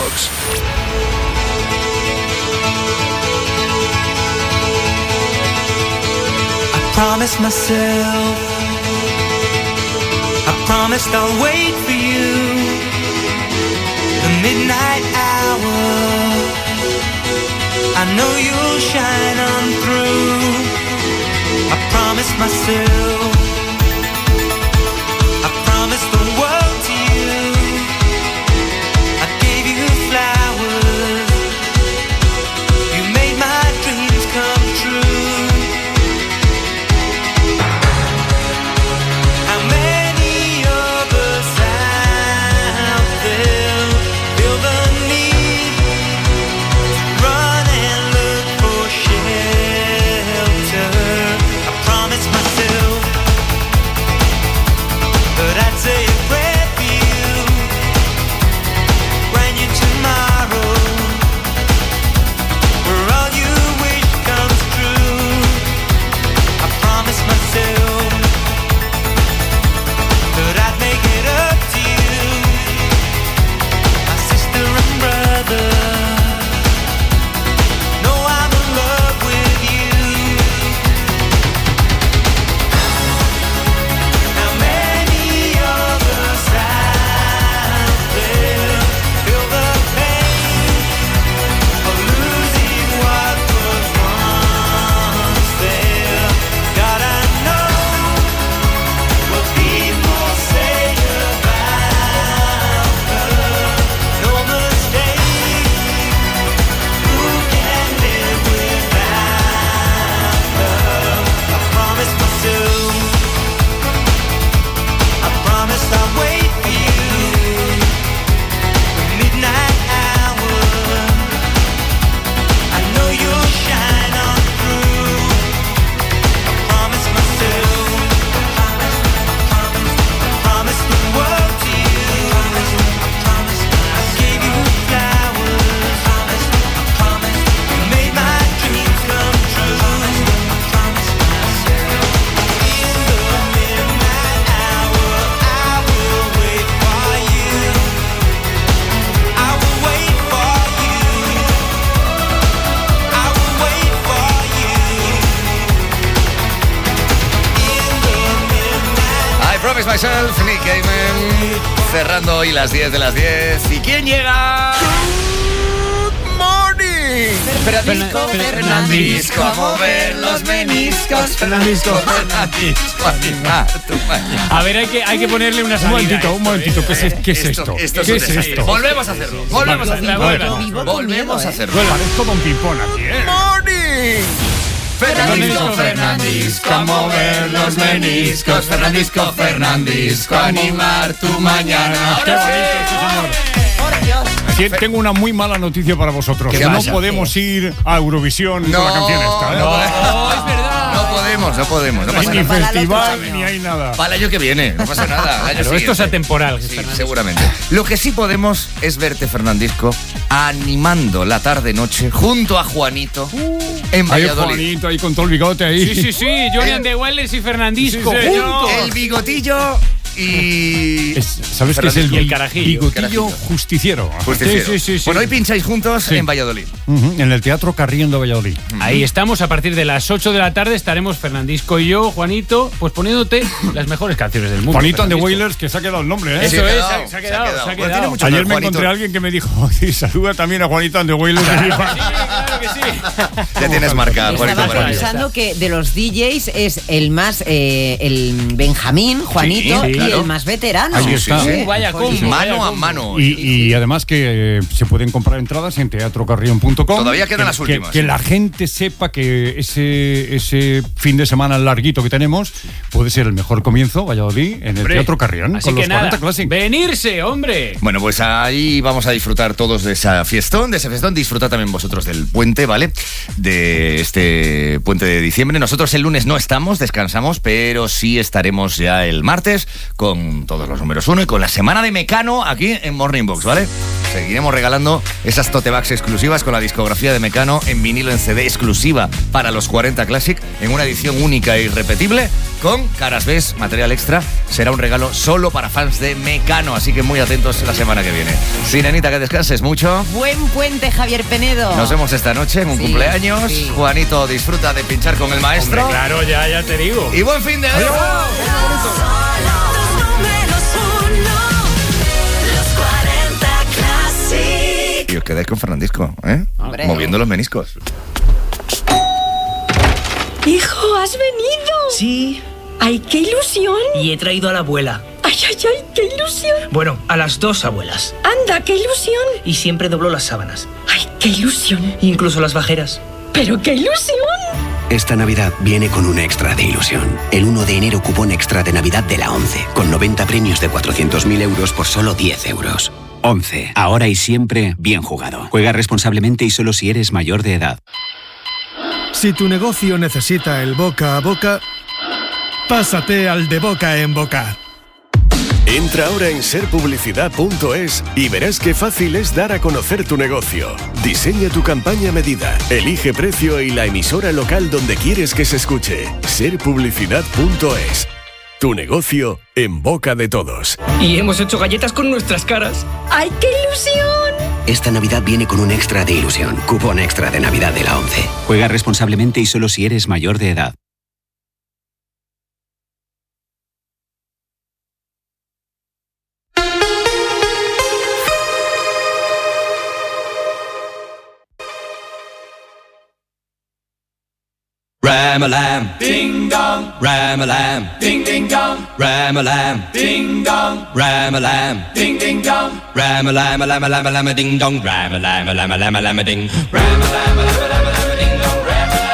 iVoox. Promise myself, I promised I'll wait for you, the midnight hour, I know you'll shine on through. I promised myself, I promised the world to you, I gave you flowers, you made my dreams come true. Myself, Nick Gaiman, cerrando hoy las 10 de las 10. ¿Y quién llega? Good morning. Fernandisco, a mover los meniscos. Fernandisco, a ver, hay que ponerle una salida. Un momentito. ¿Qué es esto? ¿Qué es esto? Volvemos a hacerlo. Volvemos a hacerlo. Parezco Don Pimpón aquí, Morning. Fernandisco, a mover los meniscos. Fernandisco, a animar tu mañana. ¡Qué bonito, sí, señor! Tengo una muy mala noticia para vosotros. ¿Qué no pasa? podemos ir a Eurovisión con la canción esta. No, es verdad. No podemos. No pasa ni nada. festival, ni hay nada. Para el año que viene, no pasa nada. Pero esto es atemporal. Sí, seguramente. Lo que sí podemos es verte, Fernandisco, animando la tarde-noche junto a Juanito en Valladolid. Juanito ahí con todo el bigote ahí. Sí, Johnny and the Wailers y Fernandisco juntos. El bigotillo y... ¿Sabes qué es el carajillo? bigotillo justiciero? Sí. Bueno, hoy pincháis juntos en Valladolid. En el Teatro Carrión de Valladolid. Ahí estamos, a partir de las 8 de la tarde estaremos Fernandisco y yo, Juanito, pues poniéndote las mejores canciones del mundo. Juanito and the Wailers, que se ha quedado el nombre, ¿eh? Eso es, se ha quedado. Ayer me encontré a alguien que me dijo, saluda también a Juanito and the Wailers. Sí, claro que sí. Ya tienes marcado, Juanito. Estaba pensando que de los DJs es el más, el Benjamín, Juanito, sí, y el más veterano. Ahí está. Vaya combo, Mano a mano. Y además que se pueden comprar entradas en teatrocarrión.com. Todavía quedan las últimas. Que la gente sepa que ese fin de semana larguito que tenemos puede ser el mejor comienzo, Valladolid, en el Teatro Carrión. Así con que los nada, 40 Classic. venirse, hombre. Bueno, pues ahí vamos a disfrutar todos de ese fiestón. Disfrutad también vosotros del puente, ¿vale? ¿vale? De este puente de diciembre. Nosotros el lunes no estamos, descansamos, pero sí estaremos ya el martes con todos los números 1 y con la semana de Mecano aquí en Morning Box, ¿vale? Seguiremos regalando esas tote bags exclusivas con la discografía de Mecano en vinilo, en CD exclusiva para los 40 Classic, en una edición única e irrepetible, con caras B, material extra. Será un regalo solo para fans de Mecano, así que muy atentos la semana que viene. Sirenita, que descanses mucho. Buen puente, Javier Penedo. Nos vemos esta noche en un cumpleaños. Sí. Juanito, disfruta de pinchar con el maestro. Hombre, claro, ya te digo. Y buen fin de... Los números 1, los 40 Classic. Y os quedáis con Fernandisco, ¿eh? Hombre. Moviendo los meniscos. Hijo, ¿has venido? Sí, ¡Ay, qué ilusión! y he traído a la abuela. ¡Ay, ay, ay, qué ilusión! Bueno, a las dos abuelas. ¡Anda, qué ilusión! Y siempre dobló las sábanas. ¡Ay, qué ilusión! Incluso las bajeras. ¡Pero qué ilusión! Esta Navidad viene con un extra de ilusión. El 1 de enero cupón extra de Navidad de la 11, con 90 premios de 400.000 euros por solo 10 euros. 11. Ahora y siempre, bien jugado. Juega responsablemente y solo si eres mayor de edad. Si tu negocio necesita el boca a boca, pásate al de boca en boca. Entra ahora en serpublicidad.es y verás qué fácil es dar a conocer tu negocio. Diseña tu campaña a medida, elige precio y la emisora local donde quieres que se escuche. Serpublicidad.es. Tu negocio en boca de todos. Y hemos hecho galletas con nuestras caras. ¡Ay, qué ilusión! Esta Navidad viene con un extra de ilusión. Cupón extra de Navidad de la 11. Juega responsablemente y solo si eres mayor de edad. Ram-a-lam, ding-dong, ram-a-lam, ding-ding-dong, ram-a-lam, ding-dong, ram-a-lam, ding-ding-dong, ram-a-lam-a-lam-a-lam-a-lam-a-ding-dong, ram-a-lam-a-lam-a-lam-a-lam-a-ding, ram-a-lam-a-lam-a-lam-a-ding-dong,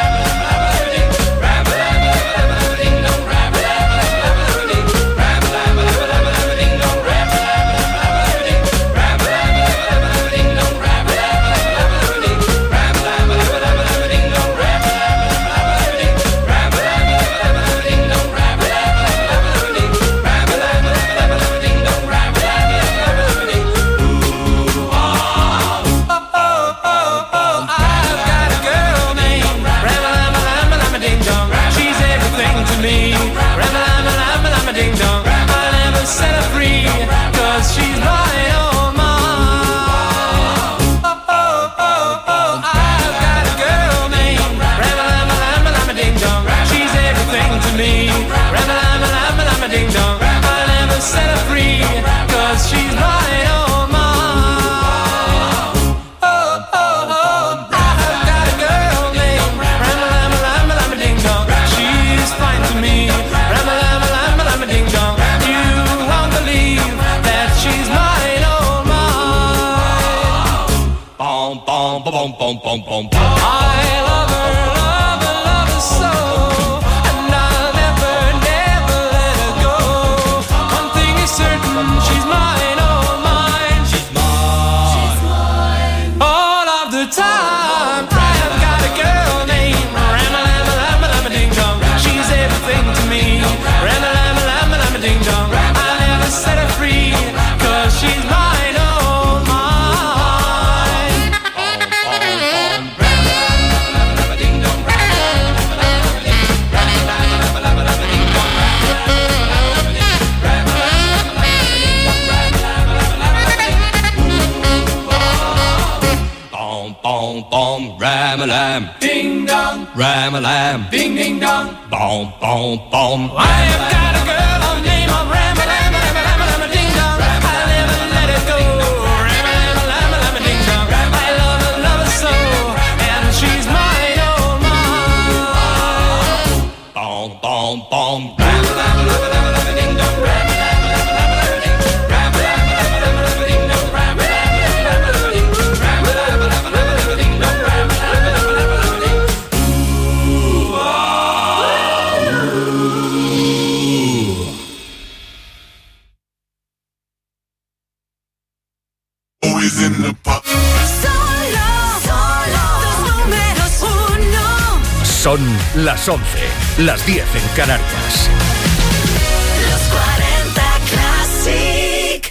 Ram-a-lam, ding-dong, ram-a-lam, ding-ding-dong, boom-boom-boom. I've got a girl named Ram-a-lam, ram-a-lam-a-lam-a-ding-dong. I'll never let it go. Ram-a-lam-a-lam-a-lam-a-ding-dong. I love her so, and she's mine, oh mine. Boom-boom-boom. Ram-a-lam-a-lam-a-lam-a-ding-dong, ram-a-lam-a-lam-a-lam-a-ding-dong, ram-a-lam-a-lam-a-lam-a-ding-dong, Son las 11, las 10 en Canarias. Los 40 Classic.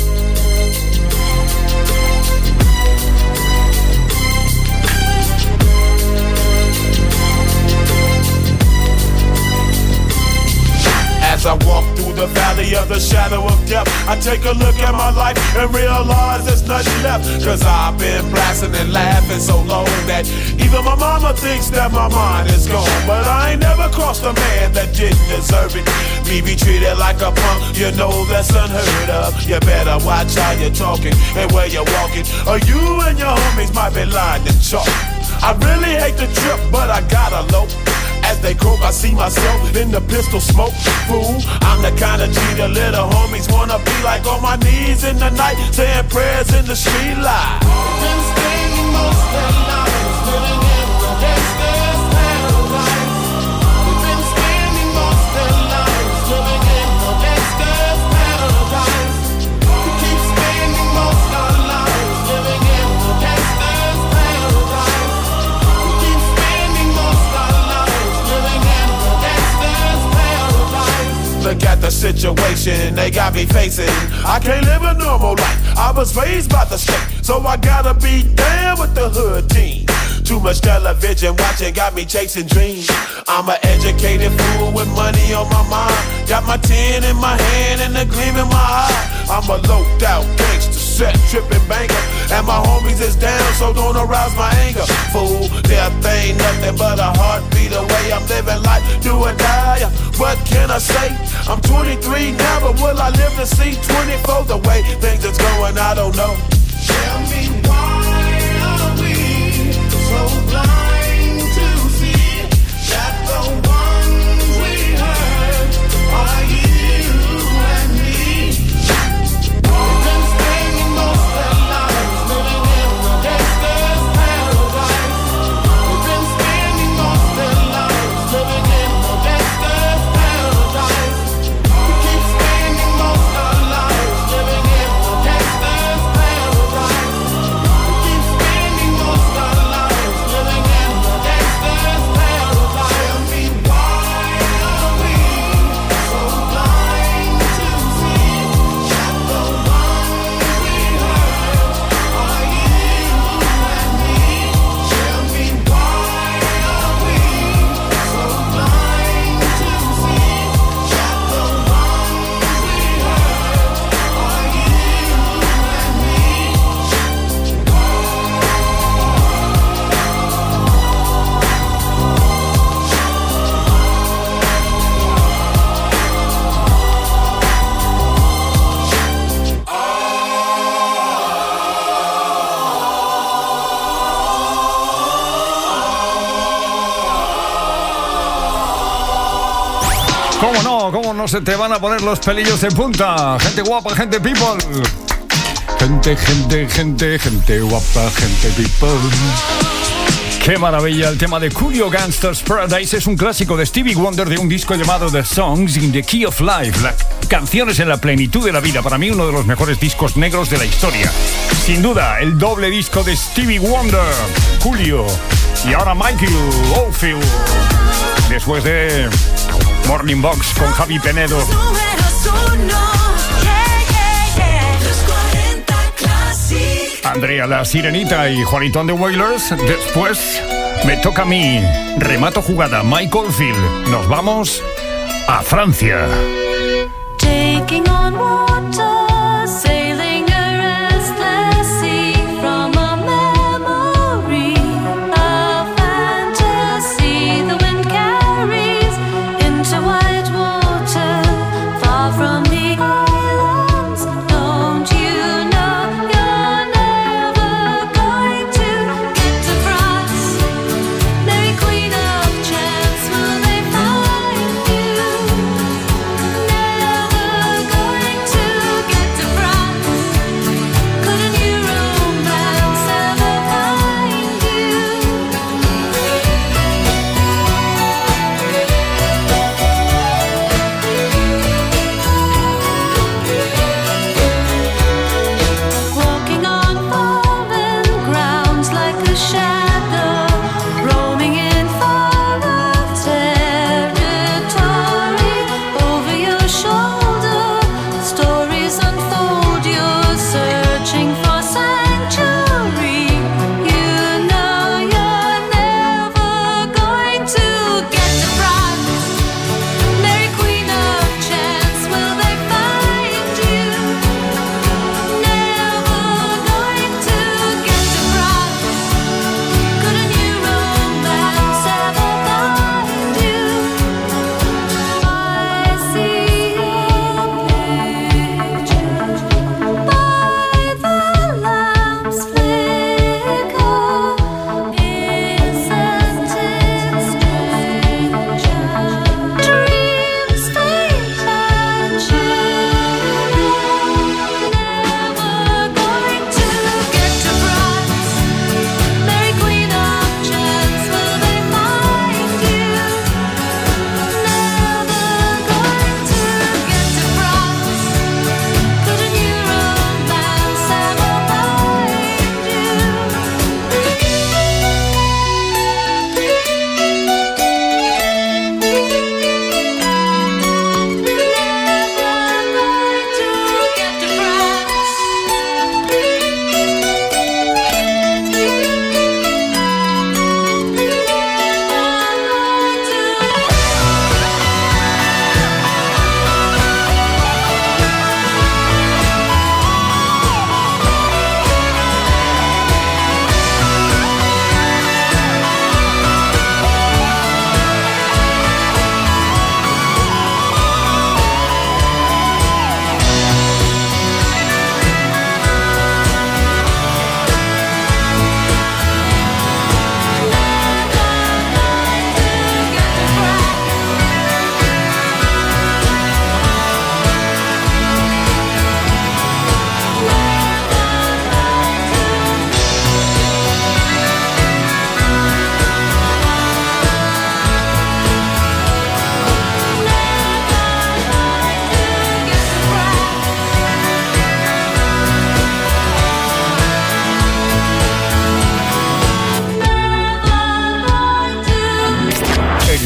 As I walk through the valley of the shadow of death, I take a look at my life and realize there's nothing left. Cause I've been blasting and laughing so long that even my mama thinks that my mind is gone. But I ain't never crossed a man that didn't deserve it. Me be treated like a punk, you know that's unheard of. You better watch how you're talking and where you're walking, or you and your homies might be lying to chalk. I really hate the trip, but I gotta low. As they croak, I see myself in the pistol smoke. Fool, I'm the kind of G the little homies wanna be like, on my knees in the night, saying prayers in the street light. Been spending most of their lives living in the gangster's paradise. We've been spending most of their lives living in the gangster's paradise. We keep spending most of our lives living in the gangster's paradise. We keep spending most of our lives living in the gangster's paradise. Look at the situation they got me facing. I can't live a normal life. I was raised by the state, so I gotta be down with the hood team. Too much television watching got me chasing dreams. I'm an educated fool with money on my mind. Got my tin in my hand and a gleam in my eye. I'm a loped out gangster, set tripping banker, and my homies is down, so don't arouse my anger. Fool, death ain't nothing but a heartbeat away. I'm living life, do or die. What can I say? I'm 23 now, but will I live to see 24? The way things is going, I don't know. Tell me why are we so blind to see that the ones we hurt are you and me? We've been spending most of our lives living in the gangster's paradise. We've been spending most of our lives living in the gangster's paradise. We keep spending most of our lives living in the gangster's paradise. We keep spending most of our lives living in the gangster's paradise. Tell me why are we so blind to see that the ones we hurt are you and me? Tell me why are we so blind to see that the ones we hurt are you and me? ¿Cómo no se te van a poner los pelillos de punta? Gente guapa, gente people. Gente guapa, gente people. ¡Qué maravilla! El tema de Coolio Gangsta's Paradise es un clásico de Stevie Wonder de un disco llamado The Songs in the Key of Life. Las canciones en la plenitud de la vida. Para mí uno de los mejores discos negros de la historia. Sin duda, el doble disco de Stevie Wonder, Coolio. Y ahora Michael Oldfield. Después de Morning Box con Javi Penedo. Andrea la Sirenita y Juanito and the Wailers. Después me toca a mí. Remato jugada, Mike Oldfield. Nos vamos a Francia. Taking on water, sailing a restless sea from a memory, a fantasy the wind carries into white water, far from the islands. Don't you know you're never going to get to France? Mary Queen of Chance, will they find you? Never going to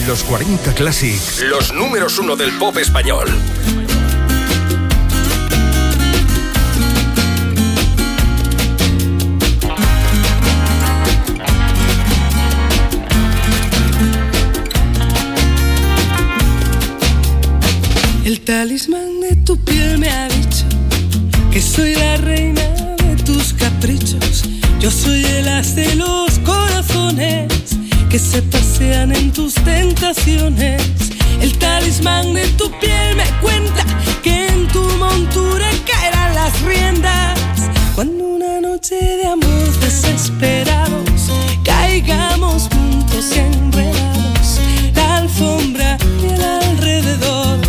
los 40 Classic, los números 1 del pop español. El talismán de tu piel me ha dicho que soy la reina de tus caprichos. Yo soy el as de los corazones que se pasean en tus tentaciones. El talismán de tu piel me cuenta que en tu montura caerán las riendas. Cuando una noche de amor desesperados caigamos juntos y enredados, la alfombra y el alrededor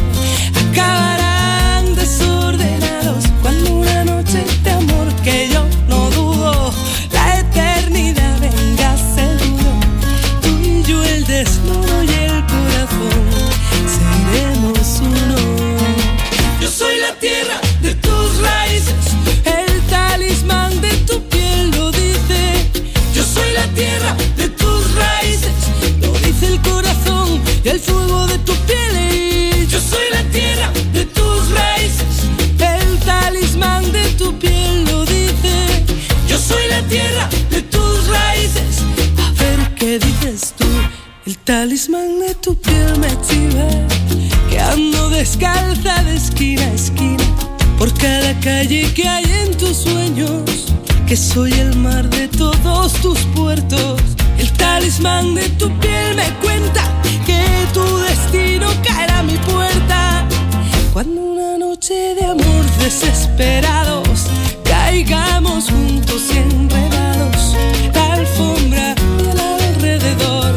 acabarán desordenados. Cuando una noche de amor que yo no dudo, la eternidad venga seguro, tú y yo el desnudo y el corazón seremos uno. Yo soy la tierra de tus raíces, el talismán de tu piel lo dice. Yo soy la tierra de tus raíces, lo dice el corazón y el fuego de tu piel. Yo soy la tierra de tus raíces, el talismán de tu piel lo dice. Yo soy la tierra de tus raíces. A ver qué dices tú. El talismán de tu piel me chiva, que ando descalza de esquina a esquina por cada calle que hay en tus sueños, que soy el mar de todos tus puertos. El talismán de tu piel me cuenta que tu destino caerá a mi puerta. Cuando una noche de amor desesperados caigamos juntos y enredados, la alfombra y el alrededor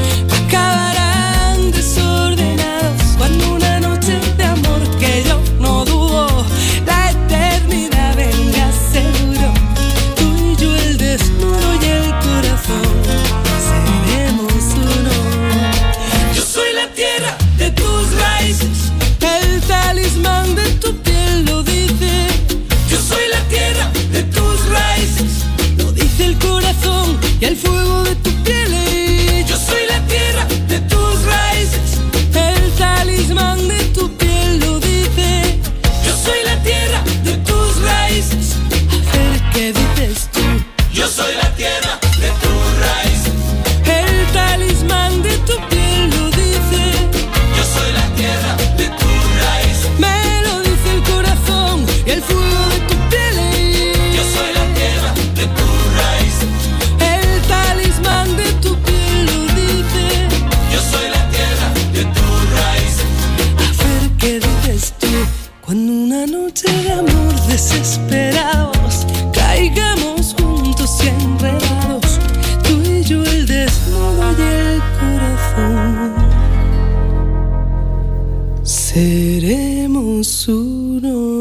acabarán desordenados. Cuando una noche de amor que yo no dudo, la eternidad venga seguro, tú y yo el desnudo y el corazón seremos uno. Yo soy la tierra de tus raíces, el talismán de tu piel lo dice. Yo soy la tierra de tus raíces, lo dice el corazón y el fuego de tu piel. Yo soy la tierra de tus raíces, el talismán de tu piel lo dice. Yo soy la tierra de tus raíces. A ver qué dices tú. Yo soy la tierra de tus raíces, el talismán de tu piel lo dice. Yo soy la tierra de tus raíces, me lo dice el corazón y el fuego de tu piel. Yo soy la tierra de tus raíces, el talismán de tu piel lo dice. Yo soy la tierra de tus raíces. A ver qué dices tú. Cuando una noche de amor desesperados caigamos juntos y enredados, tú y yo el desnudo y el corazón seremos uno.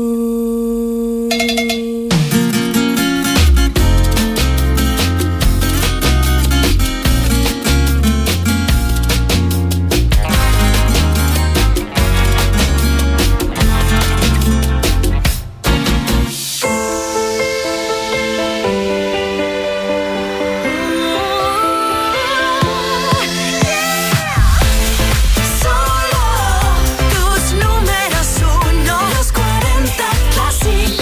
Tus números 1, los 40 Classic.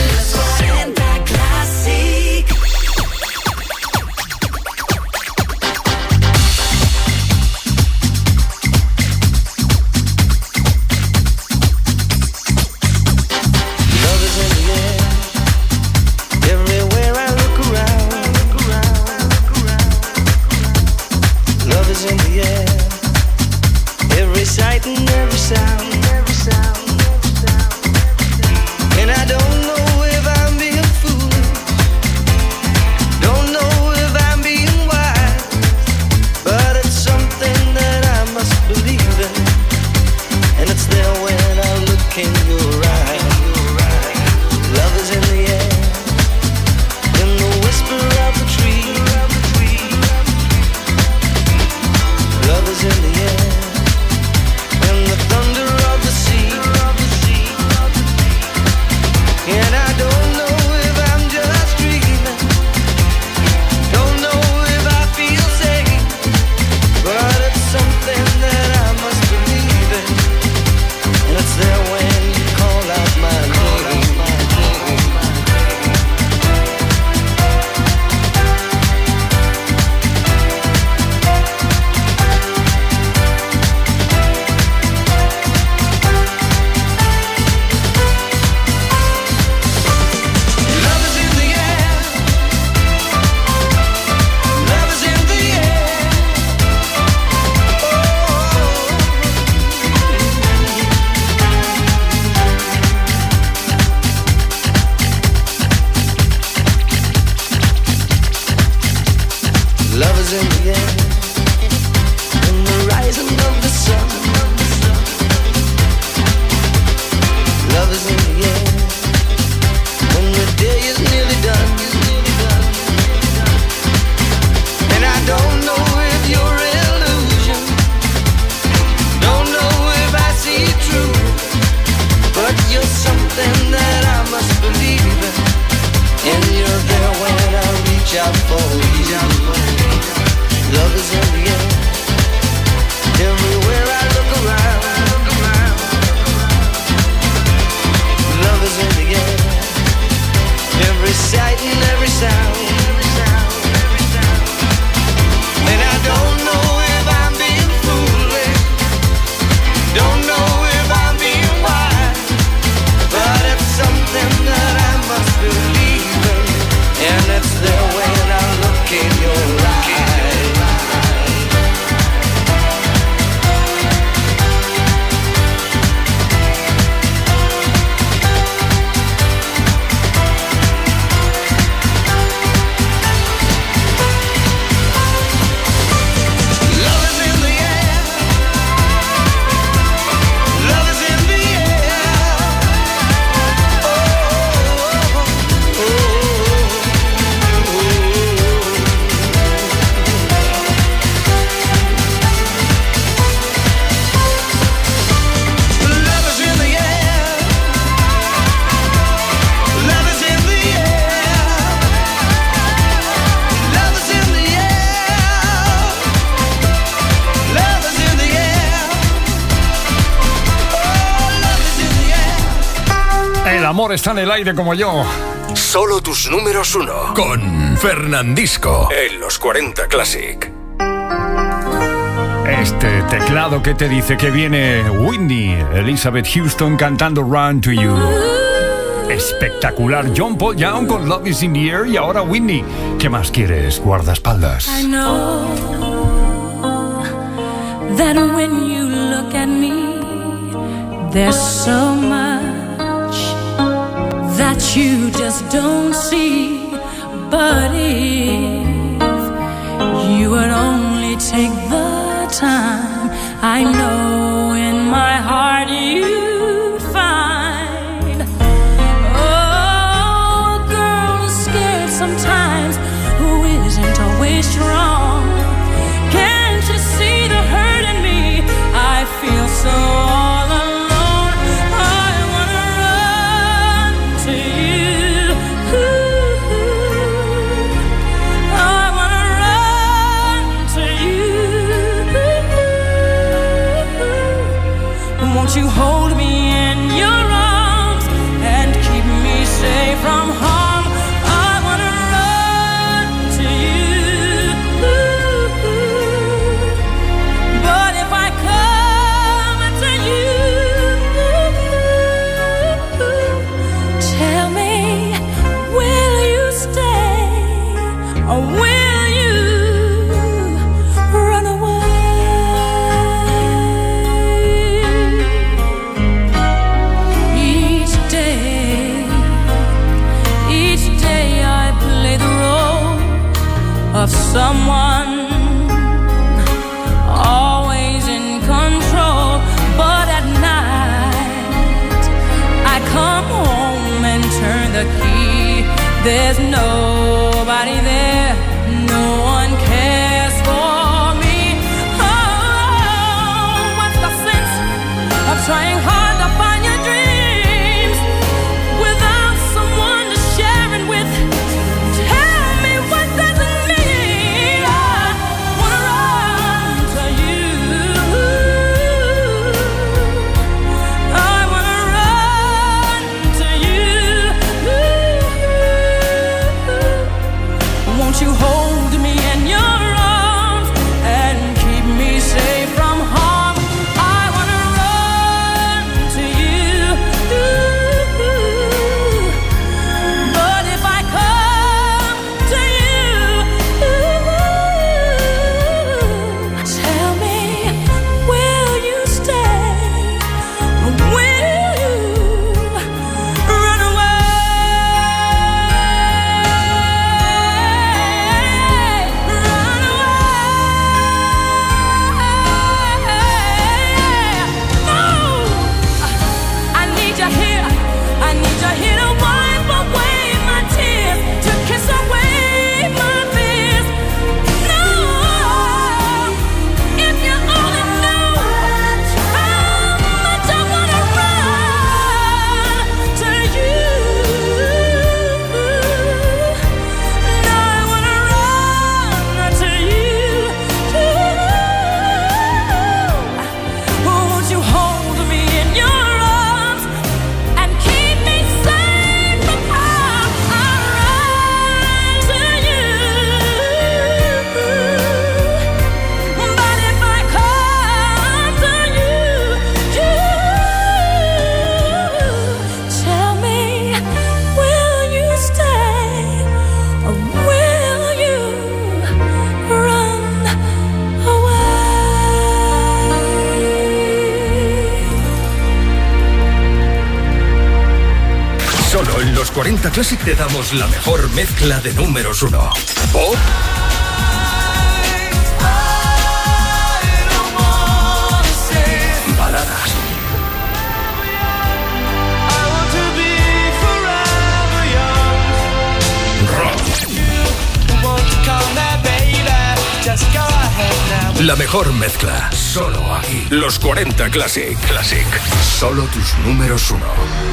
air. In the rising of the sun. Love is in the air. When the day is nearly done. And I don't know if you're illusion. Don't know if I see it true. But you're something that I must believe in. And you're there when I reach out for you. Love is in the air. Everywhere I look around. Love is in the air. Every sight and every sound. And I don't know if I'm being foolish. Don't know if I'm being wise. But it's something that I must believe in. And it's there when I look in your eyes. El amor está en el aire como yo. Solo tus números uno. Con Fernandisco. En los 40 Classic. Este teclado que te dice que viene Whitney Elizabeth Houston cantando Run to You. Espectacular. John Paul Young con Love is in the Air y ahora Whitney. ¿Qué más quieres, guardaespaldas? I know that when you look at me, there's so much that you just don't see. But if you would only take the time, I know in my heart you'd find. Oh, a girl is scared sometimes who isn't always strong. Can't you see the hurt in me? I feel so all alone. I wanna run to you. I wanna run to you. Won't you hold me in your arms and keep me safe from harm? I wanna run to you. But if I come to you, tell me, will you stay or will you run away? 40 Classic te damos la mejor mezcla de números 1. Pop, baladas, la mejor mezcla, solo aquí. Los 40 Classic. Solo tus números 1.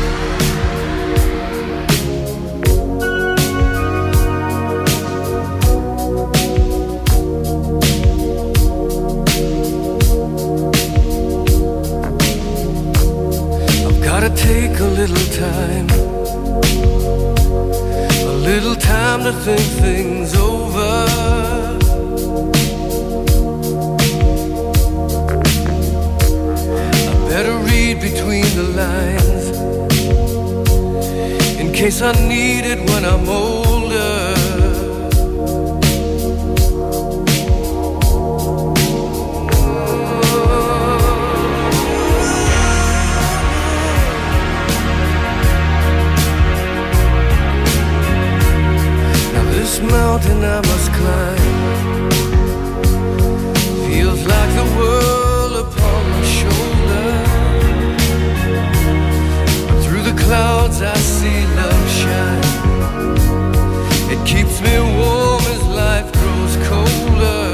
I've gotta take a little time to think things over. Better read between the lines in case I need it when I'm older. Now this mountain I must climb feels like the world upon my shoulder. Clouds I see love shine. It keeps me warm as life grows colder.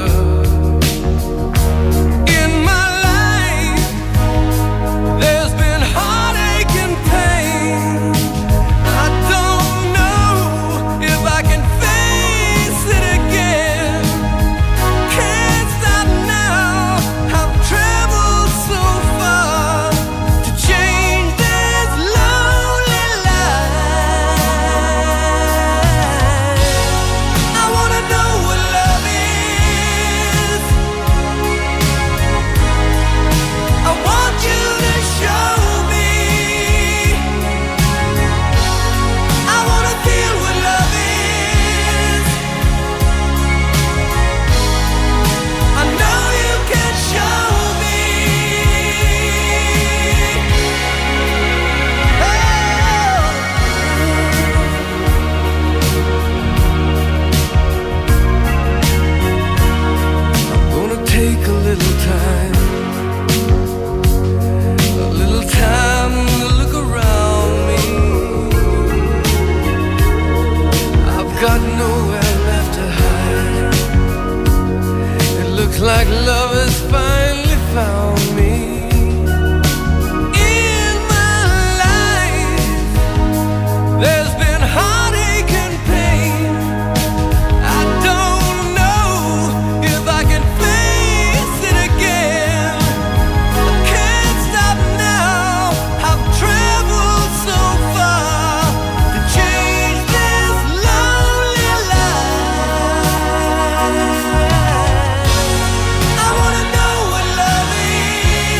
In my life there's been heartache and pain. I don't know if I can face it again. Can't stop now. I've traveled so far to change this love. I wanna know what love is. I want you to show me. I wanna feel what love is. I know you can show me. I'm gonna take a little time to look around me. I've got nowhere left to hide. It looks like love has finally found me. In my life there's been heartache and pain. I don't know if I can face it again. I can't stop now. I've traveled so far to change this lonely life. I wanna know what love is.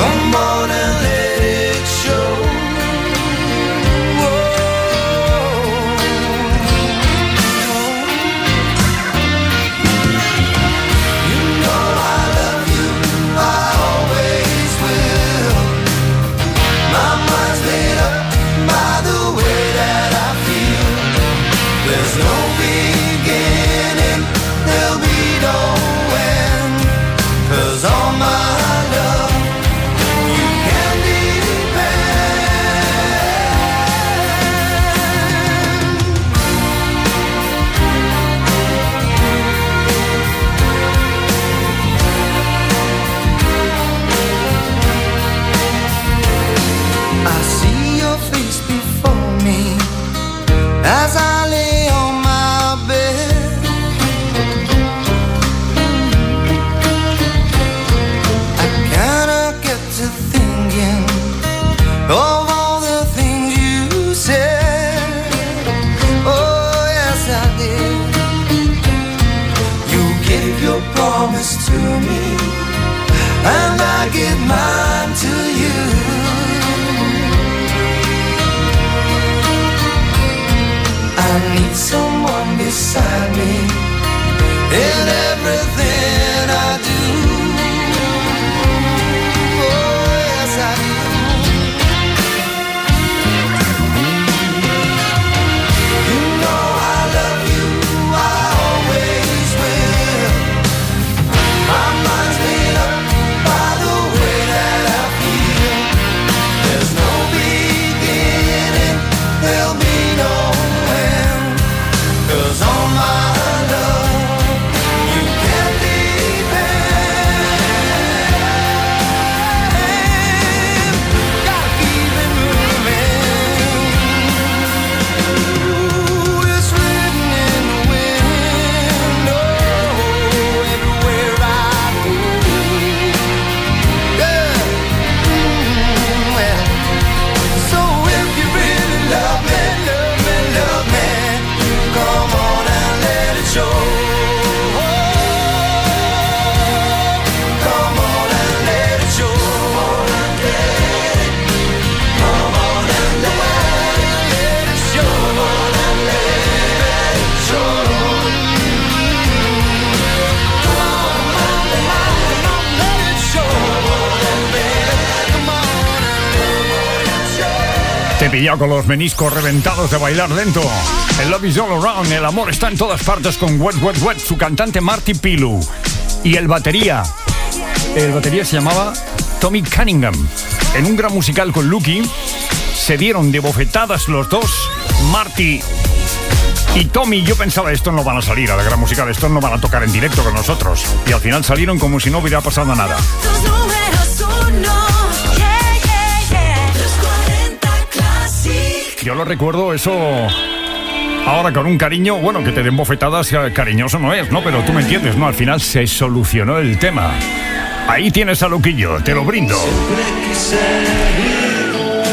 Come on and let it show. As I lay on my bed, I kinda get to thinking of all the things you said. Oh yes I did. You gave your promise to me, and I give mine to you. I need someone beside me in everything I do. Oh, yes, I do. You know I love you, I always will. My mind's made up by the way that I feel. There's no beginning, there'll be no. 'Cause all my love you can depend. Gotta keep it moving. Ooh, it's written in the wind. Oh, everywhere I go. Yeah. Well, so if you really love me, love me, love me, come on and let it show. Come on and let it show. Come on and let it show. Come on and let it show. Come on and let it show. Come on and let it show. Te he pillado con los meniscos reventados de bailar lento. El Love is All Around, el amor está en todas partes con Wet Wet Wet, su cantante Marty Pilu. Y el batería se llamaba Tommy Cunningham. En un gran musical con Lucky se dieron de bofetadas los dos, Marty y Tommy. Yo pensaba, estos no van a salir a la gran musical, estos no van a tocar en directo con nosotros. Y al final salieron como si no hubiera pasado nada. Yo lo recuerdo eso ahora con un cariño, bueno, que te den bofetadas, cariñoso no es, ¿no? Pero tú me entiendes, ¿no? Al final se solucionó el tema. Ahí tienes a Loquillo, te lo brindo. Siempre quise ir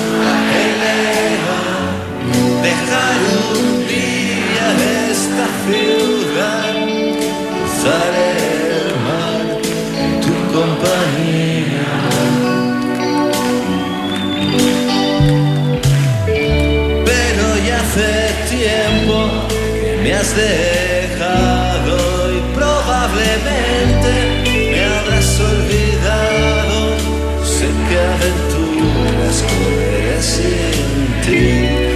a dejar un día esta ciudad, cruzar el mar, tu compañía. Pero ya hace tiempo que me has dejado y probablemente me habrás olvidado. Sé que aventuras correré sin ti.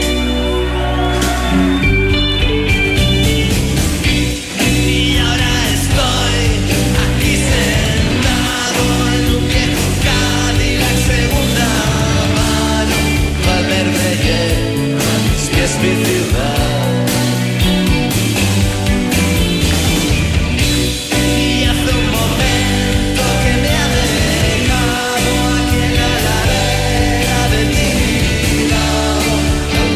Y ahora estoy aquí sentado en un viejo Cadillac segunda mano. Valverde es mi ciudad. Y hace un momento que me ha dejado aquí en la ladera de Tirado.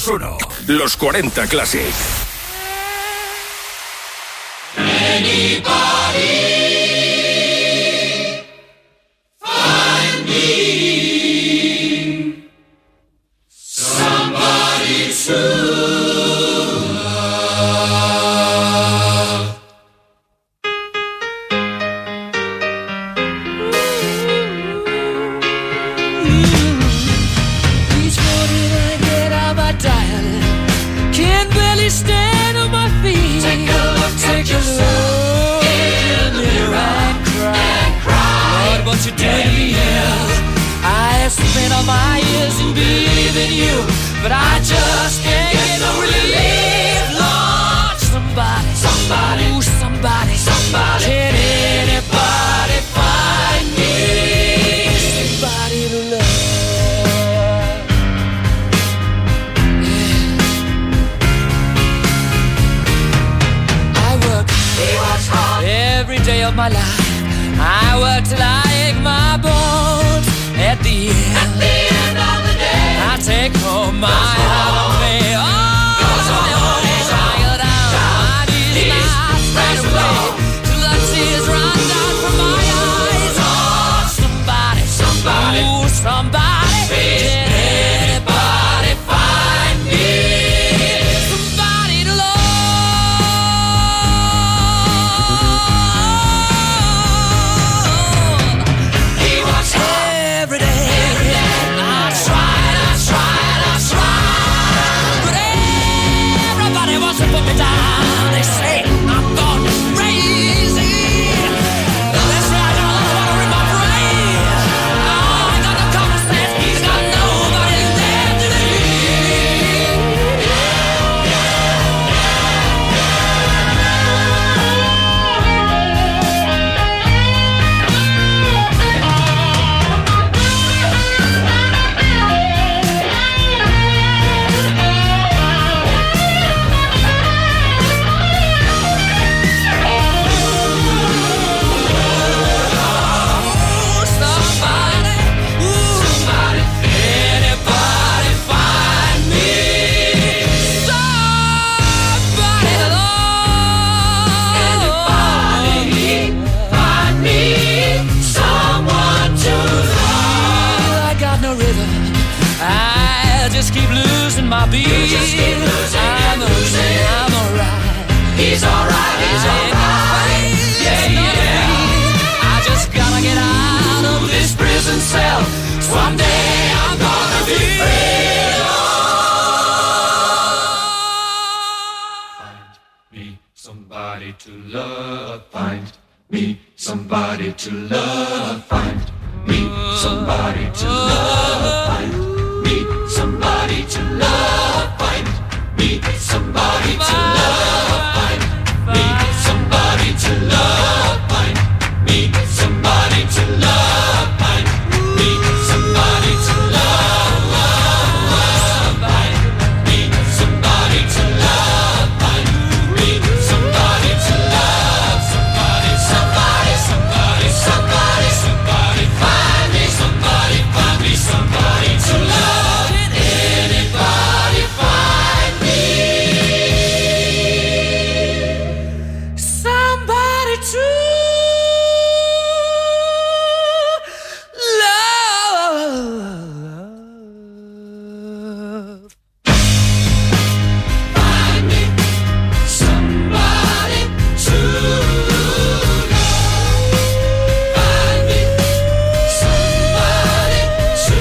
1. Los 40 Classic. But I just can't get no relief, Lord. Somebody, ooh, somebody, can anybody find me somebody to love? Yeah. I work hard every day of my life. I work till I ache my bones. At the end of the day, I take home my heart of me. Oh, tired out, my knees right away till the tears run down from my eyes. Oh, somebody, ooh, somebody, can anybody find me somebody to love? He works hard every day. I tried, but everybody wants to put me down. They say I'm gone crazy. They say I got a lot of water in my brain. Oh, I got no common sense. I got nobody left to just keep losing my beat. I'm alright. He's alright. Yeah. I just gotta get out of this prison cell. Someday I'm gonna be free. Find me somebody to love. Find me somebody to love. Find me somebody to love. Find me somebody to love. Find me somebody to love. Find me somebody to love. Find me somebody to love. Find me somebody to love. Find me somebody to love. Find me somebody to love. Somebody, somebody, somebody, somebody, somebody. Find me somebody. Find me somebody to love. Can anybody find me somebody to love? Find me somebody to love. Find me somebody to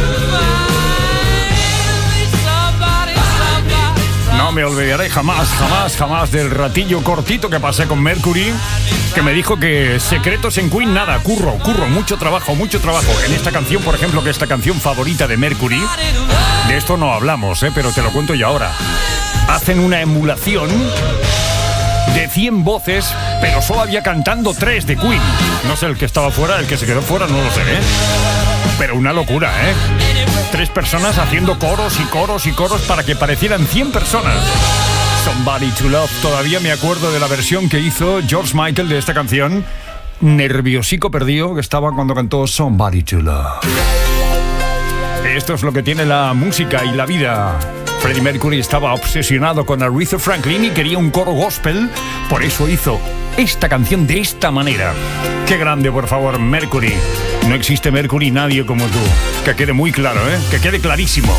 No me olvidaré jamás del ratillo cortito que pasé con Mercury, que me dijo que secretos en Queen, nada, curro, mucho trabajo. En esta canción, por ejemplo, que es esta canción favorita de Mercury, de esto no hablamos, pero te lo cuento yo ahora. Hacen una emulación de 100 voces, pero solo había cantando 3 de Queen. No sé el que estaba fuera, el que se quedó fuera, no lo sé, pero una locura, 3 personas haciendo coros para que parecieran 100 personas. Somebody to Love. Todavía me acuerdo de la versión que hizo George Michael de esta canción, nerviosico perdido que estaba cuando cantó Somebody to Love. Esto es lo que tiene la música y la vida. Freddie Mercury estaba obsesionado con Aretha Franklin y quería un coro gospel, por eso hizo esta canción de esta manera. Qué grande, por favor, Mercury. No existe Mercury nadie como tú. Que quede muy claro, ¿eh? Que quede clarísimo.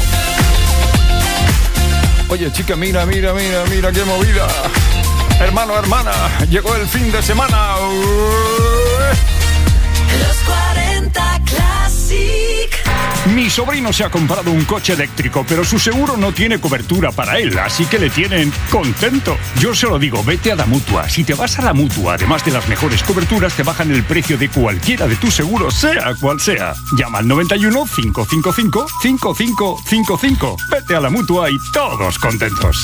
Oye, chica, mira qué movida. Hermano, hermana, llegó el fin de semana. Los 40 Classic. Mi sobrino se ha comprado un coche eléctrico, pero su seguro no tiene cobertura para él, así que le tienen contento. Yo se lo digo, vete a la Mutua. Si te vas a la Mutua, además de las mejores coberturas, te bajan el precio de cualquiera de tus seguros, sea cual sea. Llama al 91 555 5555. Vete a la Mutua y todos contentos.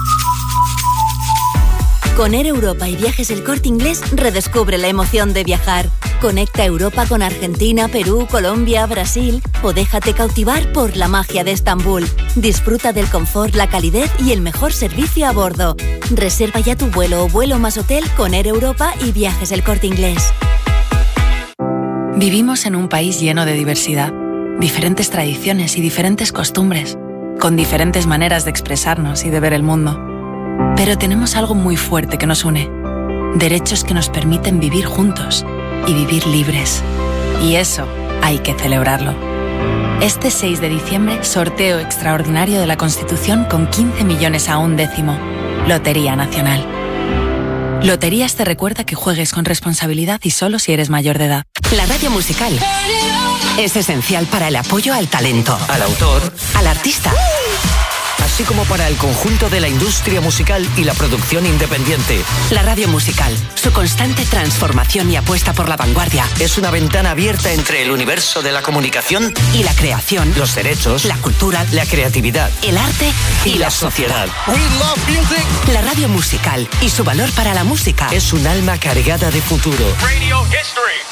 Con Air Europa y Viajes El Corte Inglés, redescubre la emoción de viajar. Conecta Europa con Argentina, Perú, Colombia, Brasil o déjate cautivar por la magia de Estambul. Disfruta del confort, la calidez y el mejor servicio a bordo. Reserva ya tu vuelo o vuelo más hotel con Air Europa y Viajes El Corte Inglés. Vivimos en un país lleno de diversidad, diferentes tradiciones y diferentes costumbres, con diferentes maneras de expresarnos y de ver el mundo. Pero tenemos algo muy fuerte que nos une, derechos que nos permiten vivir juntos y vivir libres. Y eso hay que celebrarlo. Este 6 de diciembre, sorteo extraordinario de la Constitución con 15 millones a un décimo. Lotería Nacional. Loterías te recuerda que juegues con responsabilidad y solo si eres mayor de edad. La radio musical es esencial para el apoyo al talento, al autor, al artista, así como para el conjunto de la industria musical y la producción independiente. La radio musical, su constante transformación y apuesta por la vanguardia, es una ventana abierta entre el universo de la comunicación y la creación, los derechos, la cultura, la creatividad, el arte y la sociedad. We love music. La radio musical y su valor para la música es un alma cargada de futuro. Radio History.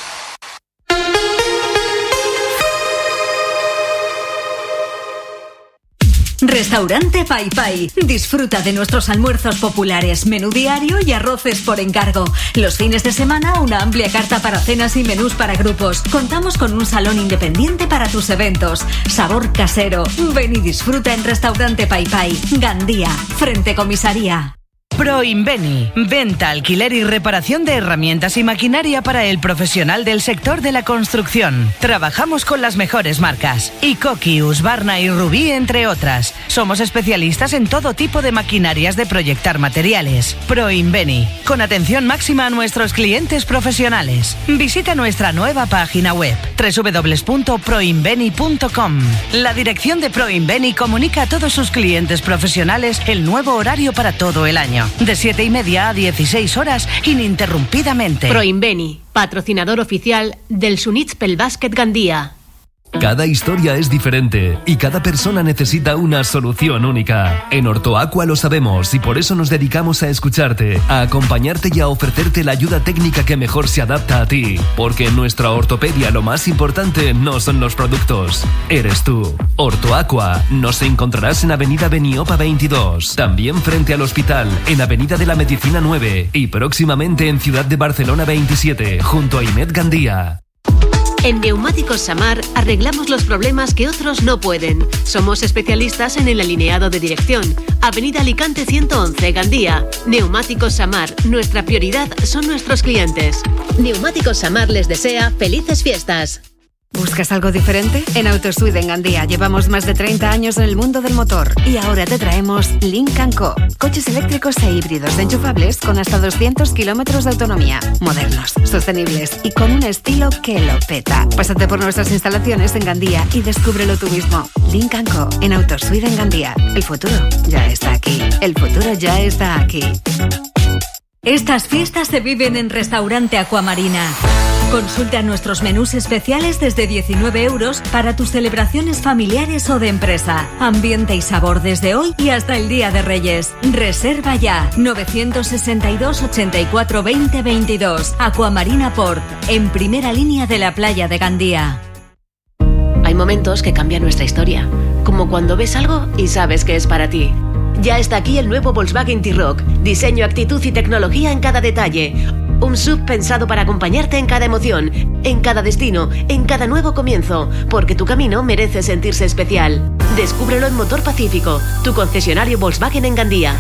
Restaurante Pai Pai. Disfruta de nuestros almuerzos populares, menú diario y arroces por encargo. Los fines de semana, una amplia carta para cenas y menús para grupos. Contamos con un salón independiente para tus eventos. Sabor casero. Ven y disfruta en Restaurante Pai Pai. Gandía, frente comisaría. Proinveni, venta, alquiler y reparación de herramientas y maquinaria para el profesional del sector de la construcción. Trabajamos con las mejores marcas, Ikoki, Husqvarna y Rubí, entre otras. Somos especialistas en todo tipo de maquinarias de proyectar materiales. Proinveni, con atención máxima a nuestros clientes profesionales. Visita nuestra nueva página web, www.proinveni.com. La dirección de Proinveni comunica a todos sus clientes profesionales el nuevo horario para todo el año. De 7:30 a 16 horas, ininterrumpidamente. Proinveni, patrocinador oficial del Sunitspel Basket Gandía. Cada historia es diferente y cada persona necesita una solución única. En Ortoaqua lo sabemos y por eso nos dedicamos a escucharte, a acompañarte y a ofrecerte la ayuda técnica que mejor se adapta a ti. Porque en nuestra ortopedia lo más importante no son los productos, eres tú. Ortoaqua nos encontrarás en Avenida Beniopa 22, también frente al hospital, en Avenida de la Medicina 9 y próximamente en Ciudad de Barcelona 27, junto a Imed Gandía. En Neumáticos Samar arreglamos los problemas que otros no pueden. Somos especialistas en el alineado de dirección. Avenida Alicante 111, Gandía. Neumáticos Samar, nuestra prioridad son nuestros clientes. Neumáticos Samar les desea felices fiestas. ¿Buscas algo diferente? En Autosuite en Gandía llevamos más de 30 años en el mundo del motor y ahora te traemos Lynk & Co. Coches eléctricos e híbridos enchufables con hasta 200 kilómetros de autonomía. Modernos, sostenibles y con un estilo que lo peta. Pásate por nuestras instalaciones en Gandía y descúbrelo tú mismo. Lynk & Co. en Autosuite en Gandía. El futuro ya está aquí. El futuro ya está aquí. Estas fiestas se viven en Restaurante Aquamarina. Consulta nuestros menús especiales desde 19 euros para tus celebraciones familiares o de empresa. Ambiente y sabor desde hoy y hasta el Día de Reyes. Reserva ya. 962 84 20 22. Aquamarina Port, en primera línea de la playa de Gandía. Hay momentos que cambian nuestra historia, como cuando ves algo y sabes que es para ti. Ya está aquí el nuevo Volkswagen T-Roc. Diseño, actitud y tecnología en cada detalle. Un SUV pensado para acompañarte en cada emoción, en cada destino, en cada nuevo comienzo, porque tu camino merece sentirse especial. Descúbrelo en Motor Pacífico, tu concesionario Volkswagen en Gandía.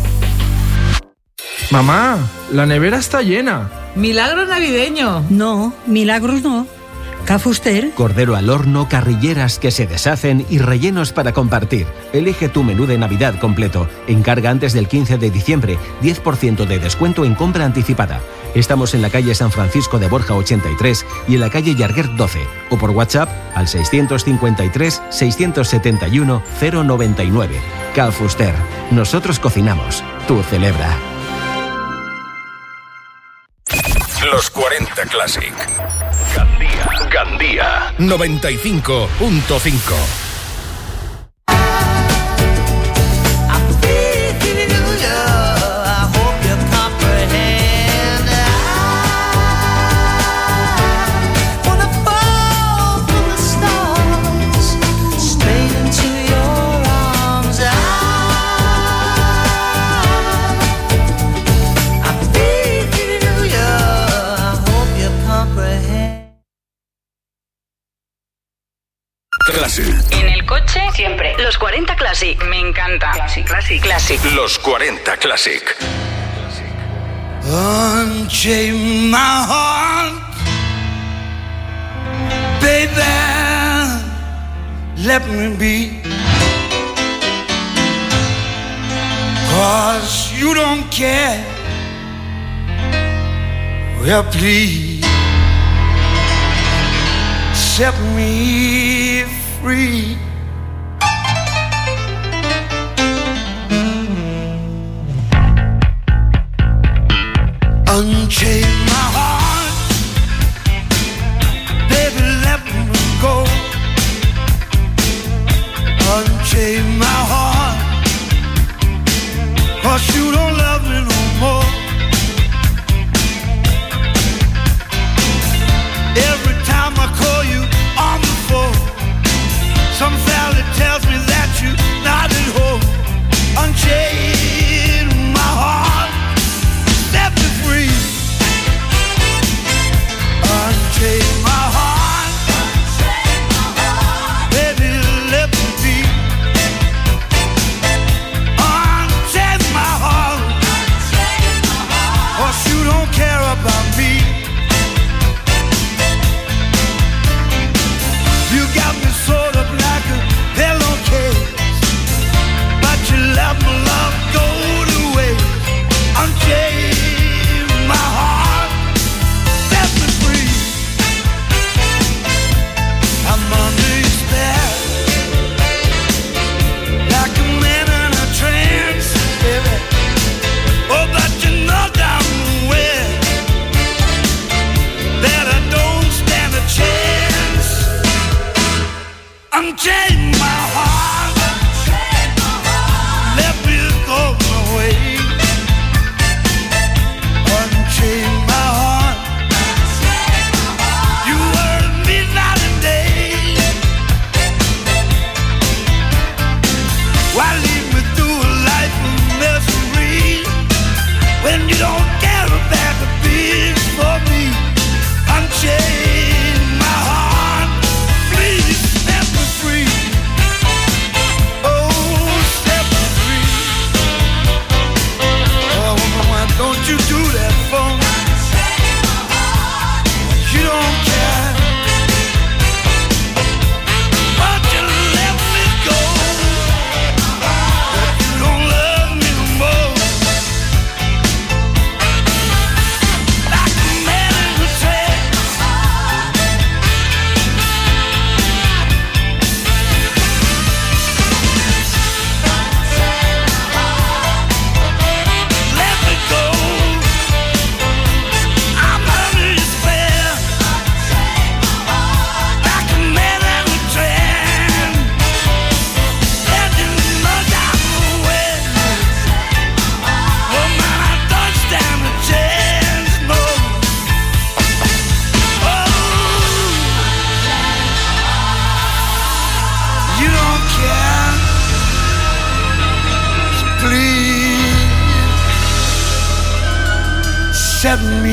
Mamá, la nevera está llena. ¿Milagro navideño? No, milagros no. ¿Qué Fuster? Cordero al horno, carrilleras que se deshacen y rellenos para compartir. Elige tu menú de Navidad completo. Encarga antes del 15 de diciembre. 10% de descuento en compra anticipada. Estamos en la calle San Francisco de Borja 83 y en la calle Llarguer 12. O por WhatsApp al 653 671 099. Cal Fuster. Nosotros cocinamos. Tú celebra. Los 40 Classic. Gandía 95.5. En el coche, siempre. Los 40 Classic. Me encanta. Classic. Los 40 Classic. Unchain my heart, baby, let me be, 'cause you don't care, well please, set me free. Unchain my heart, baby, let me go. Unchain my heart, 'cause you don't love me no more. Every time I call you on the phone, some fella tells me that you're not at home. Unchain my heart, set me free. Unchain my heart, baby, let me be. Unchain my heart, 'cause you don't care about me. You got me sort of like a pillowcase, but you let my love go to waste. Unchain my heart, set me free. I'm under your spell, like a man in a trance, baby. Oh, but you know damn well that I don't stand a chance. Unchain my heart, let me go away. Unchain my heart, you hurt me night and day. Why lead me through a life of misery when you don't care about the beat for me? Unchain my heart, please set me free. Oh, set me free. Oh, why don't you do that for me? You don't care, but you let me go. But you don't love me no more. Like a man in a trance. Let me go. I'm under your spell. Like a man in a trance. Let you know that I'm away. Oh man, I don't stand a chance, no. Oh, you don't care. So please set me